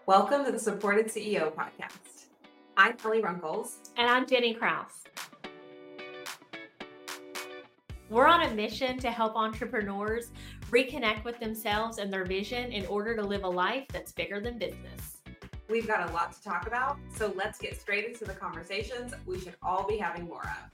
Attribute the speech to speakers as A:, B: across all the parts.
A: Welcome to the Supported CEO podcast. I'm Kelly Runkles.
B: And I'm Jenny Krause. We're on a mission to help entrepreneurs reconnect with themselves and their vision in order to live a life that's bigger than business.
A: We've got a lot to talk about, so let's get straight into the conversations we should all be having more of.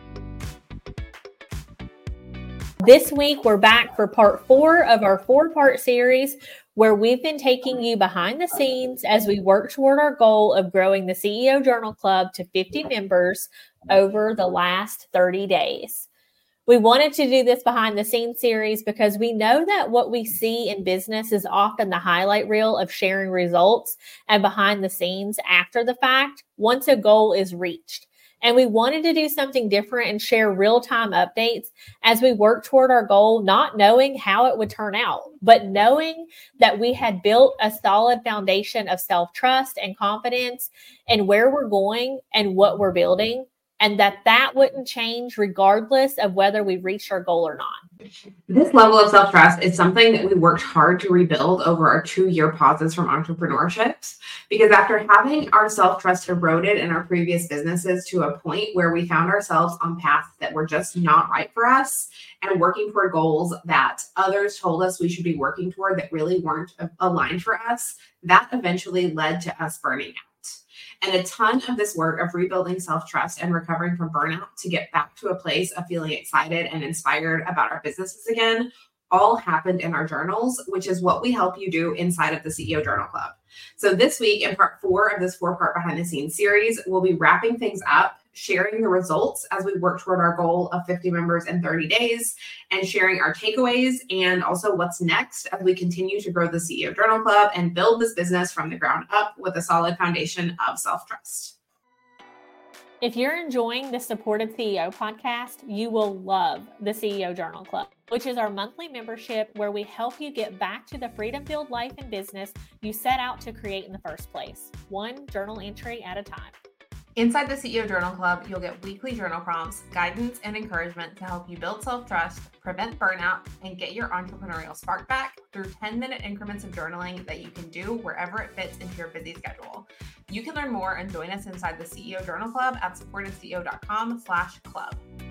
B: This week, we're back for part 4 of our 4-part series where we've been taking you behind the scenes as we work toward our goal of growing the CEO Journal Club to 50 members over the last 30 days. We wanted to do this behind the scenes series because we know that what we see in business is often the highlight reel of sharing results and behind the scenes after the fact once a goal is reached. And we wanted to do something different and share real-time updates as we work toward our goal, not knowing how it would turn out, but knowing that we had built a solid foundation of self-trust and confidence in where we're going and what we're building, and that wouldn't change regardless of whether we reached our goal or not.
A: This level of self-trust is something that we worked hard to rebuild over our 2-year pauses from entrepreneurships, because after having our self-trust eroded in our previous businesses to a point where we found ourselves on paths that were just not right for us and working toward goals that others told us we should be working toward that really weren't aligned for us, that eventually led to us burning out. And a ton of this work of rebuilding self-trust and recovering from burnout to get back to a place of feeling excited and inspired about our businesses again all happened in our journals, which is what we help you do inside of the CEO Journal Club. So this week, in part 4 of this 4-part behind the scenes series, we'll be wrapping things up, sharing the results as we work toward our goal of 50 members in 30 days, and sharing our takeaways and also what's next as we continue to grow the CEO Journal Club and build this business from the ground up with a solid foundation of self-trust.
B: If you're enjoying the Supported CEO podcast, you will love the CEO Journal Club, which is our monthly membership where we help you get back to the freedom-filled life and business you set out to create in the first place, one journal entry at a time.
A: Inside the CEO Journal Club, you'll get weekly journal prompts, guidance, and encouragement to help you build self-trust, prevent burnout, and get your entrepreneurial spark back through 10-minute increments of journaling that you can do wherever it fits into your busy schedule. You can learn more and join us inside the CEO Journal Club at supportedceo.com/club.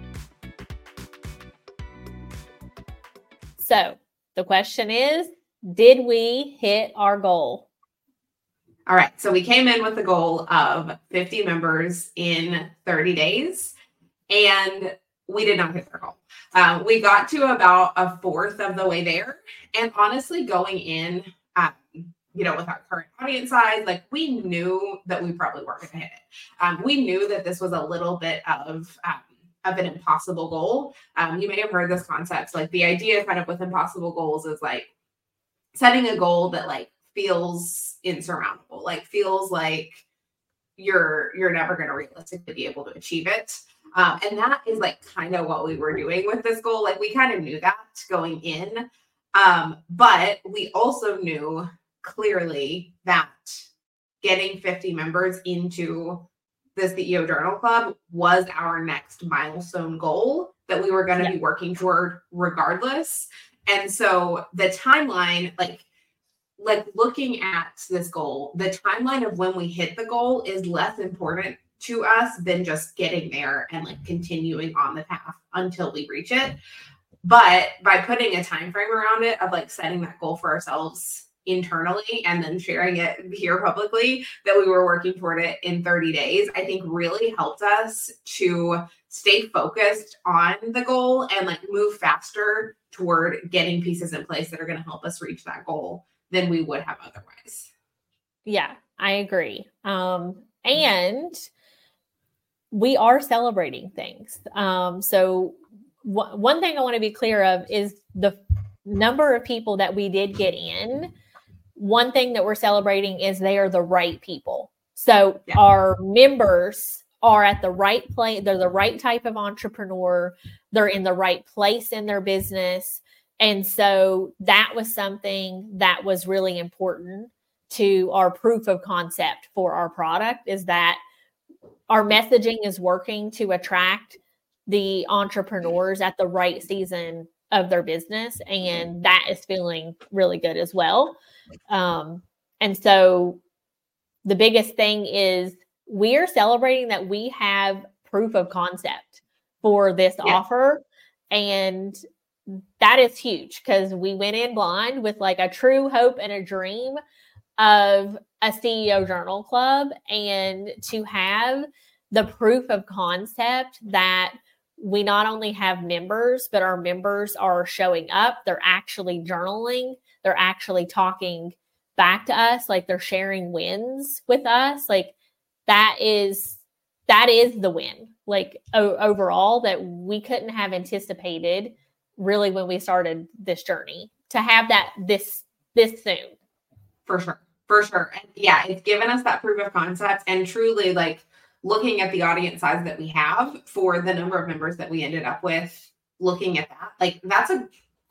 B: So the question is, did we hit our goal?
A: All right. So we came in with the goal of 50 members in 30 days, and we did not hit our goal. We got to about a fourth of the way there. And honestly, going in, with our current audience size, we knew that we probably weren't going to hit it. We knew that this was a little bit of an impossible goal. You may have heard this concept. The idea kind of with impossible goals is setting a goal that feels insurmountable, feels like you're never going to realistically be able to achieve it. And that is kind of what we were doing with this goal. We kind of knew that going in. But we also knew clearly that getting 50 members into the CEO Journal Club was our next milestone goal that we were going to be working toward regardless. And so the timeline, looking at this goal, the timeline of when we hit the goal is less important to us than just getting there and continuing on the path until we reach it. But by putting a time frame around it of setting that goal for ourselves internally and then sharing it here publicly that we were working toward it in 30 days, I think really helped us to stay focused on the goal and move faster toward getting pieces in place that are going to help us reach that goal than we would have otherwise.
B: Yeah, I agree. And we are celebrating things. So one thing I want to be clear of is the number of people that we did get in. One thing that we're celebrating is they are the right people. So our members are at the right place. They're the right type of entrepreneur. They're in the right place in their business. And so that was something that was really important to our proof of concept for our product, is that our messaging is working to attract the entrepreneurs at the right season of their business. And that is feeling really good as well. And so the biggest thing is we are celebrating that we have proof of concept for this offer. And that is huge because we went in blind with like a true hope and a dream of a CEO Journal Club, and to have the proof of concept that we not only have members, but our members are showing up, they're actually journaling, they're actually talking back to us, like they're sharing wins with us. Like that is the win, like overall, that we couldn't have anticipated really when we started this journey to have that this soon.
A: For sure. And yeah, it's given us that proof of concept, and truly like looking at the audience size that we have for the number of members that we ended up with, looking at that, like that's a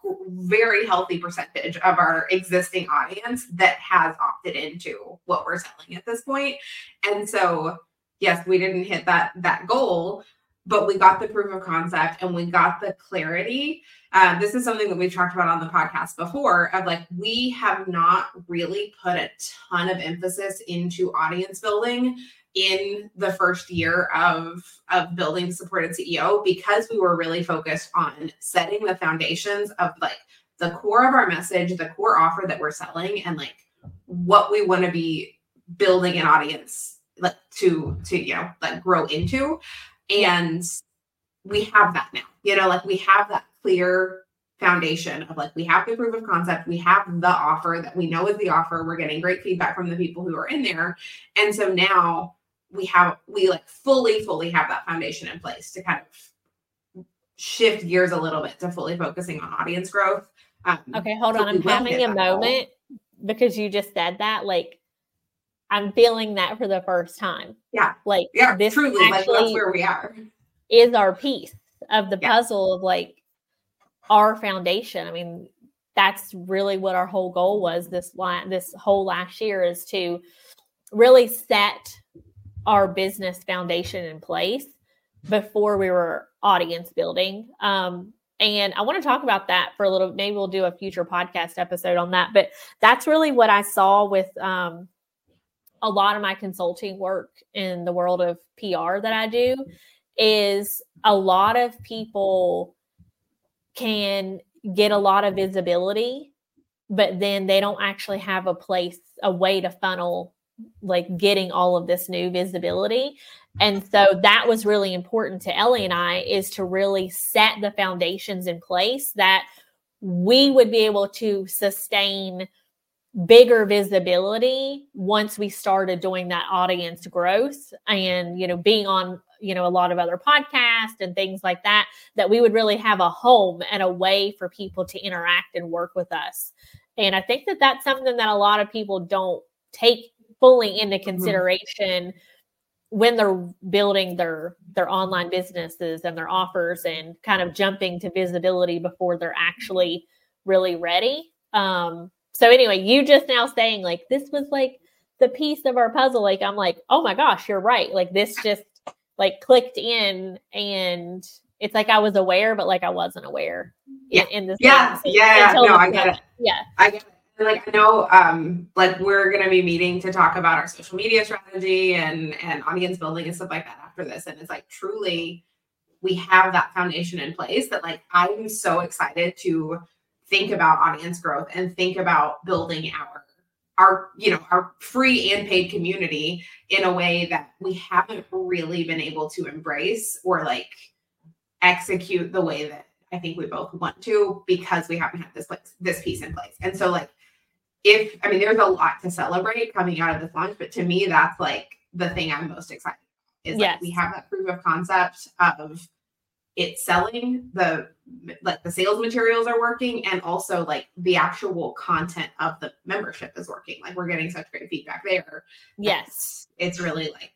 A: very healthy percentage of our existing audience that has opted into what we're selling at this point. And so, yes, we didn't hit that goal, but we got the proof of concept and we got the clarity. This is something that we've talked about on the podcast before of like, we have not really put a ton of emphasis into audience building in the first year of building Supported CEO, because we were really focused on setting the foundations of like the core of our message, the core offer that we're selling, and like what we want to be building an audience like to like grow into. And we have that now, like we have that clear foundation of like, we have the proof of concept, we have the offer that we know is the offer, we're getting great feedback from the people who are in there. And so now we like fully have that foundation in place to kind of shift gears a little bit to fully focusing on audience growth.
B: Okay, hold on. I'm having a moment because you just said that. Like, I'm feeling that for the first time.
A: Yeah.
B: Like,
A: this truly, like that's where we are.
B: Is our piece of the puzzle of like our foundation. I mean, that's really what our whole goal was this whole last year, is to really set our business foundation in place before we were audience building. And I want to talk about that for a little, maybe we'll do a future podcast episode on that, but that's really what I saw with, a lot of my consulting work in the world of PR that I do, is a lot of people can get a lot of visibility, but then they don't actually have a way to funnel like getting all of this new visibility. And so that was really important to Ellie and I, is to really set the foundations in place that we would be able to sustain bigger visibility once we started doing that audience growth and, being on, a lot of other podcasts and things like that, that we would really have a home and a way for people to interact and work with us. And I think that that's something that a lot of people don't take fully into consideration when they're building their online businesses and their offers and kind of jumping to visibility before they're actually really ready. So anyway, you just now saying like, this was like the piece of our puzzle. Like, I'm like, oh my gosh, you're right. Like this just like clicked in, and it's like I was aware, but like I wasn't aware in this.
A: No, I get it. Yeah. I get it. Like, I know, like we're going to be meeting to talk about our social media strategy and audience building and stuff like that after this. And it's like, truly, we have that foundation in place that like, I'm so excited to think about audience growth and think about building our free and paid community in a way that we haven't really been able to embrace or like execute the way that I think we both want to, because we haven't had this piece in place. And so like, there's a lot to celebrate coming out of this launch, but to me, that's like the thing I'm most excited about is like we have that proof of concept of it selling, the sales materials are working, and also like the actual content of the membership is working. Like we're getting such great feedback there.
B: Yes.
A: It's really like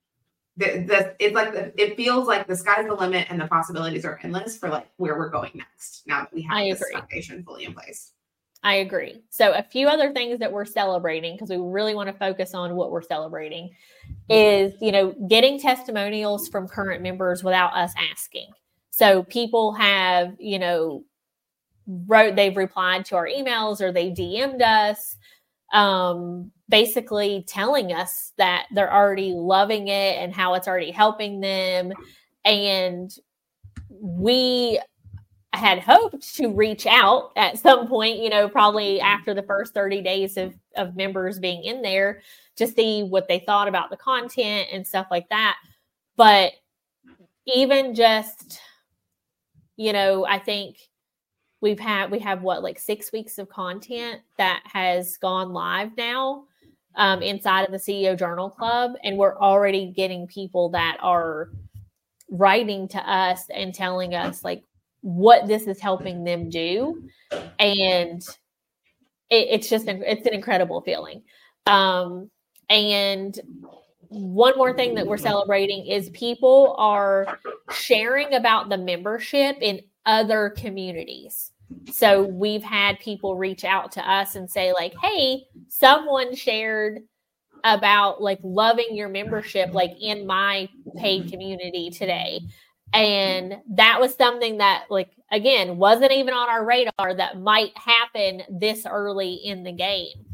A: it feels like the sky's the limit and the possibilities are endless for like where we're going next now that we have this foundation fully in place.
B: I agree. So a few other things that we're celebrating, because we really want to focus on what we're celebrating, is, getting testimonials from current members without us asking. So people have, they've replied to our emails or they DM'd us basically telling us that they're already loving it and how it's already helping them. And we had hoped to reach out at some point, probably after the first 30 days of members being in there to see what they thought about the content and stuff like that. But even just, I think we have what, 6 weeks of content that has gone live now inside of the CEO Journal Club. And we're already getting people that are writing to us and telling us what this is helping them do. And it's an incredible feeling. And one more thing that we're celebrating is people are sharing about the membership in other communities. So we've had people reach out to us and say hey, someone shared about loving your membership, in my paid community today. And that was something that again, wasn't even on our radar that might happen this early in the game.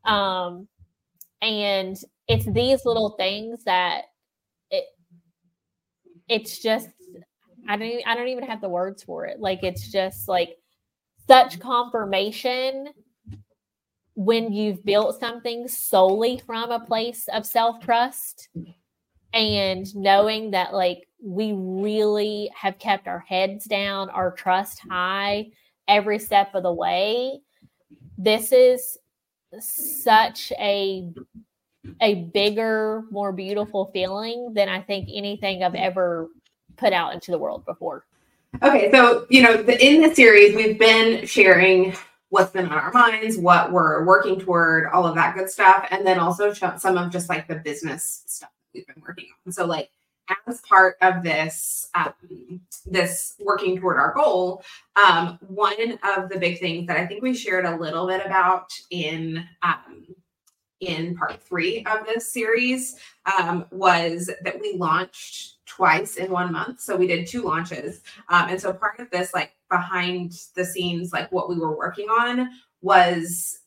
B: And it's these little things that it's just, I don't even have the words for it. It's just such confirmation when you've built something solely from a place of self-trust and knowing that we really have kept our heads down, our trust high every step of the way. This is such a bigger, more beautiful feeling than I think anything I've ever put out into the world before.
A: Okay, so, in this series, we've been sharing what's been on our minds, what we're working toward, all of that good stuff, and then also some of just the business stuff we've been working on. So as part of this, this working toward our goal, one of the big things that I think we shared a little bit about in part 3 of this series was that we launched twice in 1 month. So we did 2 launches. And so part of this, behind the scenes, what we were working on was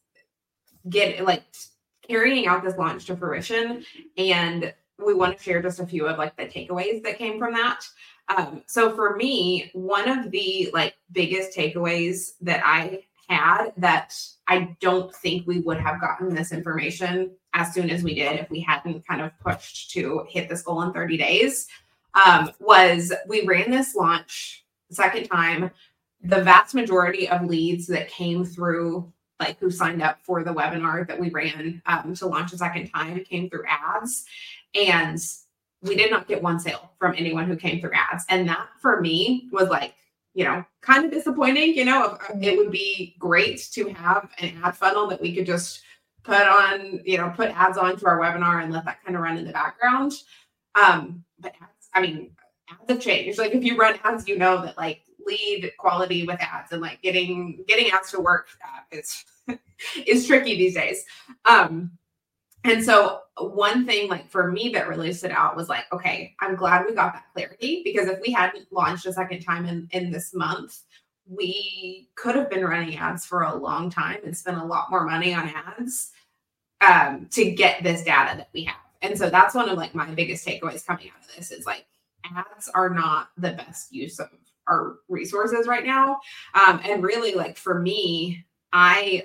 A: carrying out this launch to fruition. And we want to share just a few of the takeaways that came from that. So for me, one of the biggest takeaways that I had that I don't think we would have gotten this information as soon as we did if we hadn't kind of pushed to hit this goal in 30 days, was we ran this launch the second time. The vast majority of leads that came through, who signed up for the webinar that we ran to launch a second time came through ads. And we did not get one sale from anyone who came through ads. And that for me was kind of disappointing. It would be great to have an ad funnel that we could just put ads onto our webinar and let that kind of run in the background. But ads have changed. If you run ads, that lead quality with ads and getting ads to work is tricky these days. And so one thing for me that really stood out was okay, I'm glad we got that clarity, because if we hadn't launched a second time in this month, we could have been running ads for a long time and spent a lot more money on ads to get this data that we have. And so that's one of my biggest takeaways coming out of this is ads are not the best use of our resources right now. And really for me, I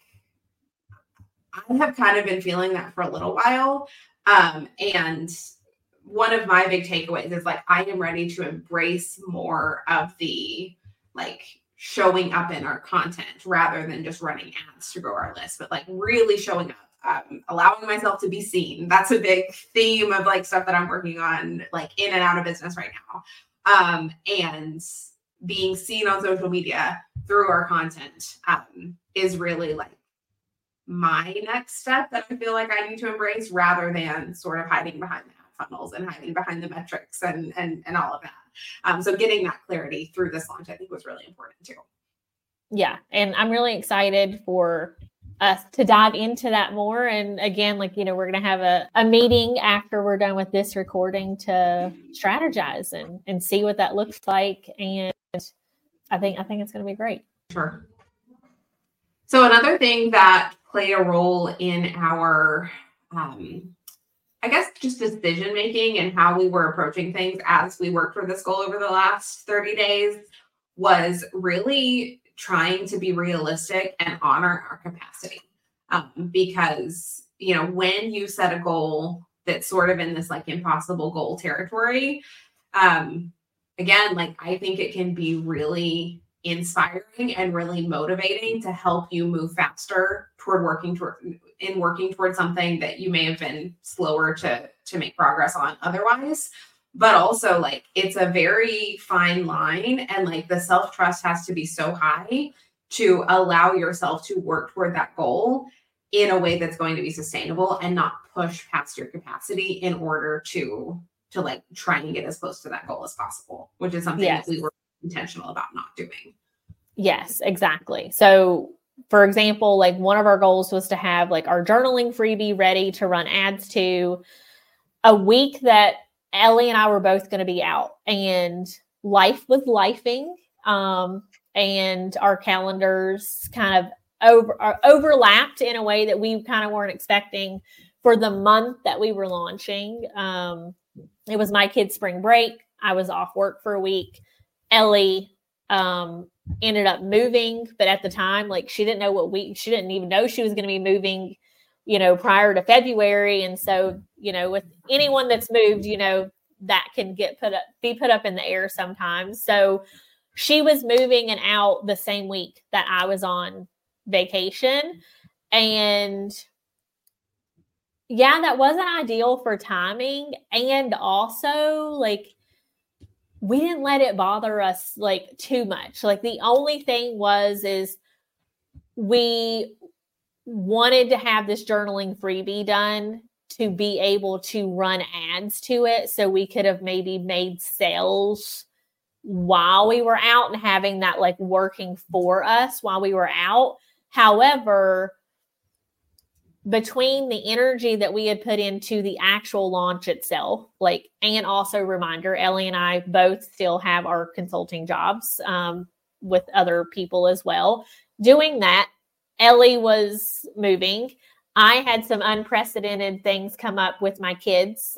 A: have kind of been feeling that for a little while. And one of my big takeaways is I am ready to embrace more of the showing up in our content rather than just running ads to grow our list, but really showing up, allowing myself to be seen. That's a big theme of stuff that I'm working on, in and out of business right now. And being seen on social media through our content is really my next step that I feel I need to embrace, rather than sort of hiding behind the ad funnels and hiding behind the metrics and all of that. So getting that clarity through this launch, I think, was really important too.
B: Yeah. And I'm really excited for us to dive into that more. And again, we're going to have a meeting after we're done with this recording to strategize and see what that looks like. And I think it's going to be great.
A: Sure. So another thing that played a role in our, I guess, just decision making and how we were approaching things as we worked for this goal over the last 30 days was really trying to be realistic and honor our capacity. Because, when you set a goal that's sort of in this like impossible goal territory, again, like I think it can be really inspiring and really motivating to help you move faster toward working towards something that you may have been slower to make progress on otherwise. But also, like, it's a very fine line, and like the self-trust has to be so high to allow yourself to work toward that goal in a way that's going to be sustainable and not push past your capacity in order to like try and get as close to that goal as possible, which is something that we were intentional about not doing.
B: Yes, exactly. So for example, like one of our goals was to have like our journaling freebie ready to run ads to a week that Ellie and I were both going to be out, and life was lifing. And our calendars kind of overlapped in a way that we kind of weren't expecting for the month that we were launching. It was my kid's spring break. I was off work for a week. Ellie ended up moving, but at the time, like she didn't know she didn't even know she was going to be moving, prior to February. And so, with anyone that's moved, that can be put up in the air sometimes. So she was moving and out the same week that I was on vacation. And yeah, that wasn't ideal for timing. And also, like, we didn't let it bother us like too much. Like the only thing is we wanted to have this journaling freebie done to be able to run ads to it. So we could have maybe made sales while we were out and having that like working for us while we were out. However, between the energy that we had put into the actual launch itself, like, and also reminder, Ellie and I both still have our consulting jobs with other people as well. Doing that, Ellie was moving. I had some unprecedented things come up with my kids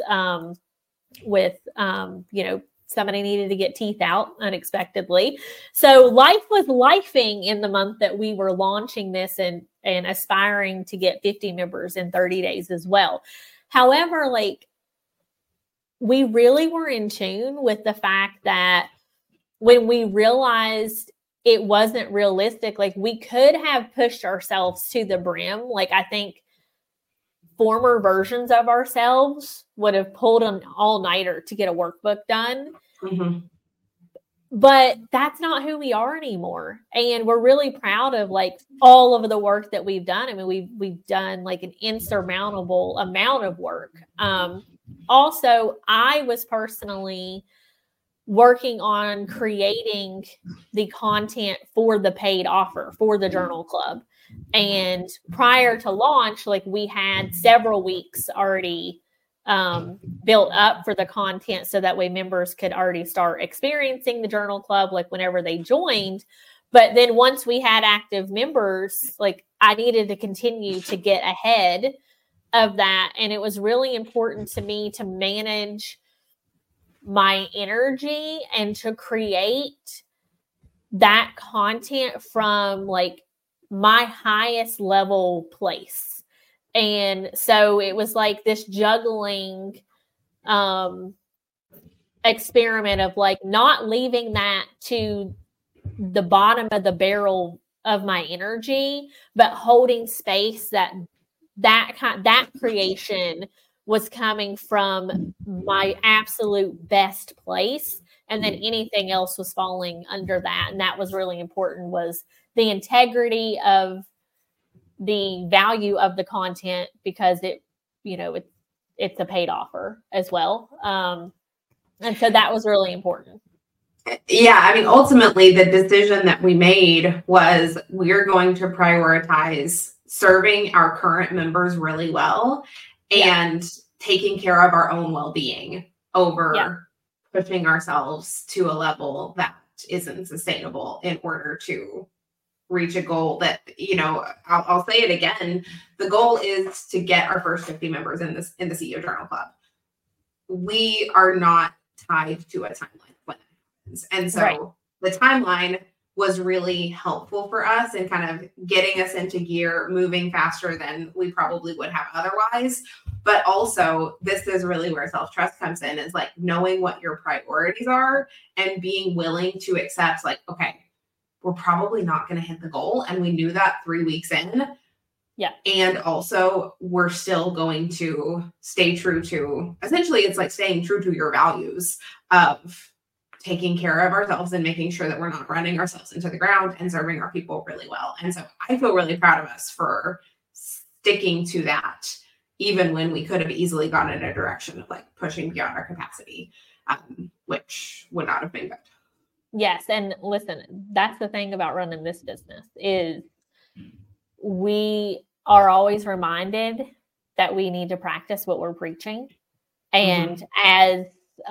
B: somebody needed to get teeth out unexpectedly. So life was lifing in the month that we were launching this and aspiring to get 50 members in 30 days as well. However, like we really were in tune with the fact that when we realized it wasn't realistic, like we could have pushed ourselves to the brim. Like I think former versions of ourselves would have pulled an all-nighter to get a workbook done. Mm-hmm. But that's not who we are anymore. And we're really proud of like all of the work that we've done. I mean, we've done like an insurmountable amount of work. Also, I was personally working on creating the content for the paid offer for the Journal Club. And prior to launch, like we had several weeks already built up for the content so that way members could already start experiencing the Journal Club like whenever they joined. But then once we had active members, like I needed to continue to get ahead of that. And it was really important to me to manage my energy and to create that content from like my highest level place. And so it was like this juggling experiment of like not leaving that to the bottom of the barrel of my energy, but holding space that creation was coming from my absolute best place. And then anything else was falling under that. And that was really important, was the integrity of the value of the content, because it's a paid offer as well. And so that was really important.
A: Yeah. I mean, ultimately the decision that we made was we're going to prioritize serving our current members really well and taking care of our own well-being over pushing ourselves to a level that isn't sustainable in order to reach a goal that, I'll say it again. The goal is to get our first 50 members in the CEO Journal Club. We are not tied to a timeline when that happens. And so the timeline was really helpful for us in kind of getting us into gear, moving faster than we probably would have otherwise. But also, this is really where self-trust comes in, is like knowing what your priorities are and being willing to accept, like, okay, we're probably not going to hit the goal. And we knew that 3 weeks in.
B: Yeah.
A: And also, we're still going to stay true to, essentially, it's like staying true to your values of taking care of ourselves and making sure that we're not running ourselves into the ground and serving our people really well. And so I feel really proud of us for sticking to that, even when we could have easily gone in a direction of like pushing beyond our capacity, which would not have been good.
B: Yes. And listen, that's the thing about running this business is we are always reminded that we need to practice what we're preaching. And as,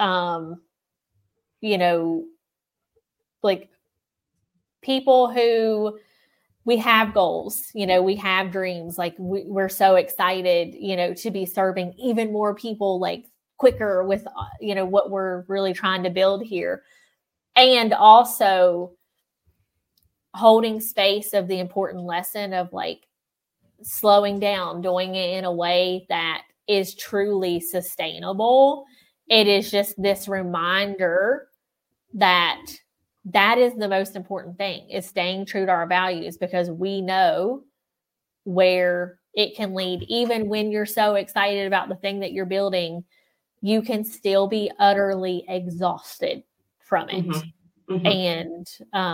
B: like people who we have goals, we have dreams, like we're so excited, to be serving even more people like quicker with, what we're really trying to build here. And also holding space of the important lesson of like slowing down, doing it in a way that is truly sustainable. It is just this reminder that is the most important thing, is staying true to our values, because we know where it can lead. Even when you're so excited about the thing that you're building, you can still be utterly exhausted from it. And,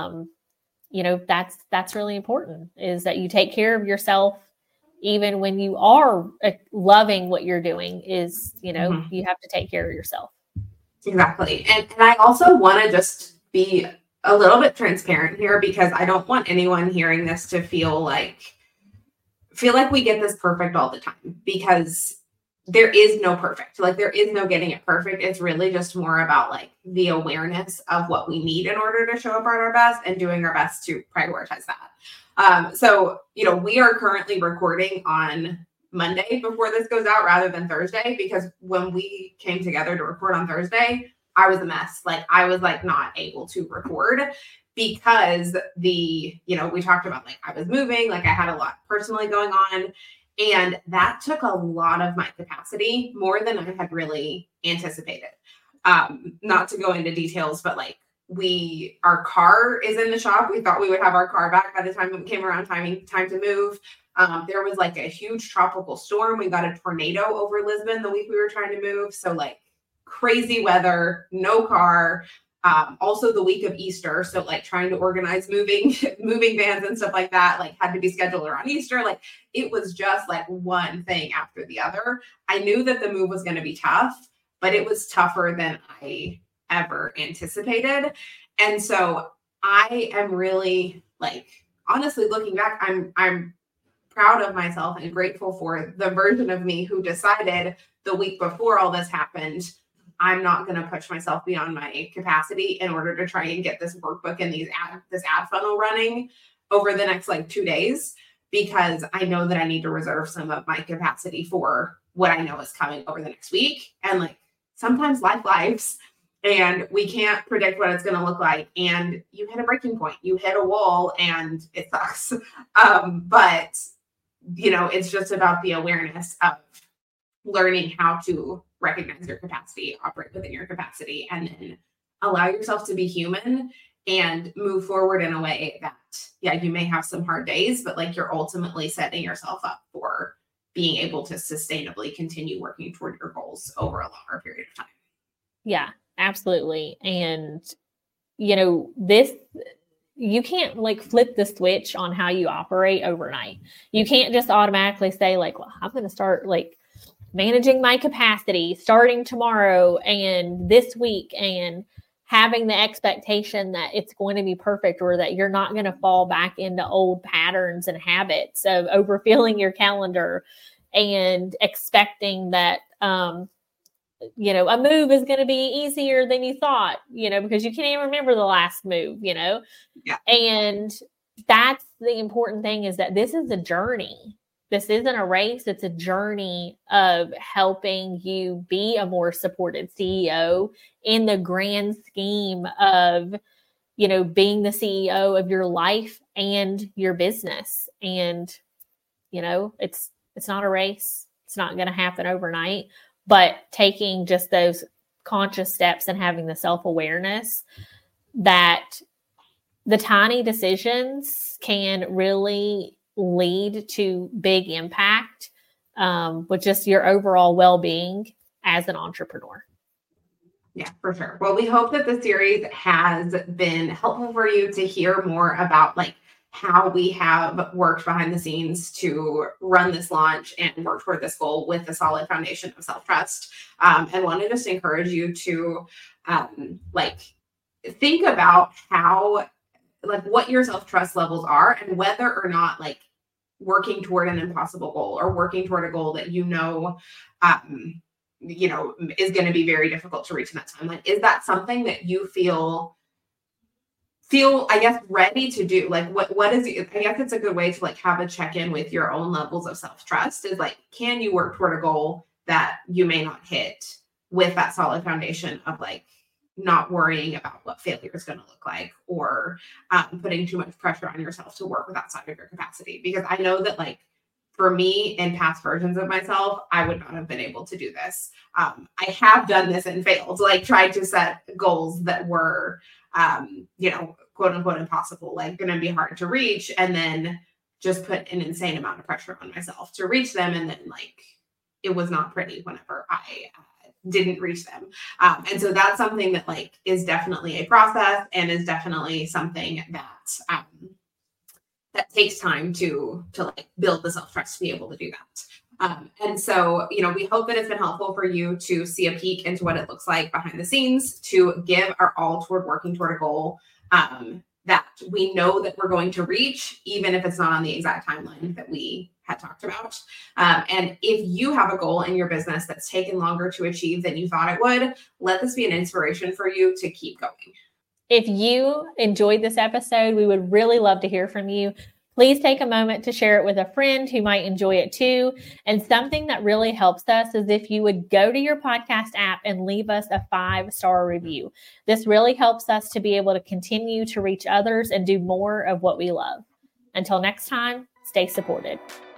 B: that's really important, is that you take care of yourself even when you are loving what you're doing, is, you have to take care of yourself.
A: Exactly. And I also want to just be a little bit transparent here, because I don't want anyone hearing this to feel like we get this perfect all the time, because there is no perfect, like there is no getting it perfect. It's really just more about like the awareness of what we need in order to show up at our best and doing our best to prioritize that. So, we are currently recording on Monday before this goes out rather than Thursday, because when we came together to record on Thursday, I was a mess. Like I was like not able to record because we talked about like I was moving, like I had a lot personally going on, and that took a lot of my capacity, more than I had really anticipated. Not to go into details, but like our car is in the shop. We thought we would have our car back by the time it came around time to move. There was like a huge tropical storm. We got a tornado over Lisbon the week we were trying to move. So like crazy weather, no car. Also the week of Easter. So like trying to organize moving vans and stuff like that, like had to be scheduled around Easter. Like it was just like one thing after the other. I knew that the move was going to be tough, but it was tougher than I ever anticipated. And so I am really like, honestly, looking back, I'm proud of myself and grateful for the version of me who decided the week before all this happened, I'm not going to push myself beyond my capacity in order to try and get this workbook and this ad funnel running over the next like 2 days, because I know that I need to reserve some of my capacity for what I know is coming over the next week. And like sometimes life lives and we can't predict what it's going to look like. And you hit a breaking point, you hit a wall, and it sucks. But it's just about the awareness of learning how to recognize your capacity, operate within your capacity, and then allow yourself to be human and move forward in a way that, you may have some hard days, but like you're ultimately setting yourself up for being able to sustainably continue working toward your goals over a longer period of time.
B: Yeah, absolutely. And, you can't like flip the switch on how you operate overnight. You can't just automatically say like, well, I'm going to start like managing my capacity starting tomorrow and this week, and having the expectation that it's going to be perfect, or that you're not going to fall back into old patterns and habits of overfilling your calendar and expecting that, a move is going to be easier than you thought, because you can't even remember the last move,
A: Yeah.
B: And that's the important thing, is that this is a journey. This isn't a race. It's a journey of helping you be a more supported CEO in the grand scheme of, you know, being the CEO of your life and your business. And, you know, it's not a race. It's not going to happen overnight, but taking just those conscious steps and having the self-awareness that the tiny decisions can really lead to big impact with just your overall well-being as an entrepreneur.
A: Yeah, for sure. Well, we hope that the series has been helpful for you to hear more about like how we have worked behind the scenes to run this launch and work toward this goal with a solid foundation of self-trust. And want to just encourage you to like think about how, like what your self-trust levels are and whether or not like working toward an impossible goal or working toward a goal that is going to be very difficult to reach in that timeline. Is that something that you feel, I guess, ready to do? Like what is it? I guess it's a good way to like have a check-in with your own levels of self-trust, is like, can you work toward a goal that you may not hit with that solid foundation of like not worrying about what failure is going to look like, or putting too much pressure on yourself to work with outside of your capacity? Because I know that like for me in past versions of myself, I would not have been able to do this. I have done this and failed, like tried to set goals that were, quote unquote impossible, like going to be hard to reach, and then just put an insane amount of pressure on myself to reach them. And then like, it was not pretty whenever I didn't reach them. And so that's something that like is definitely a process and is definitely something that that takes time to like build the self-trust to be able to do that. And so, we hope that it's been helpful for you to see a peek into what it looks like behind the scenes, to give our all toward working toward a goal that we know that we're going to reach, even if it's not on the exact timeline that we had talked about. And if you have a goal in your business that's taken longer to achieve than you thought it would, let this be an inspiration for you to keep going.
B: If you enjoyed this episode, we would really love to hear from you. Please take a moment to share it with a friend who might enjoy it too. And something that really helps us is if you would go to your podcast app and leave us a 5-star review. This really helps us to be able to continue to reach others and do more of what we love. Until next time, stay supported.